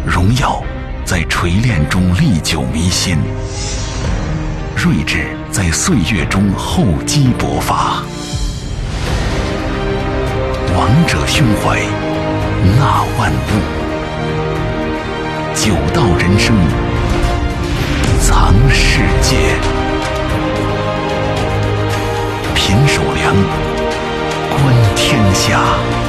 荣耀在锤炼中历久弥新，睿智在岁月中厚积薄发。王者胸怀纳万物，九道人生藏世界。品手粮观天下。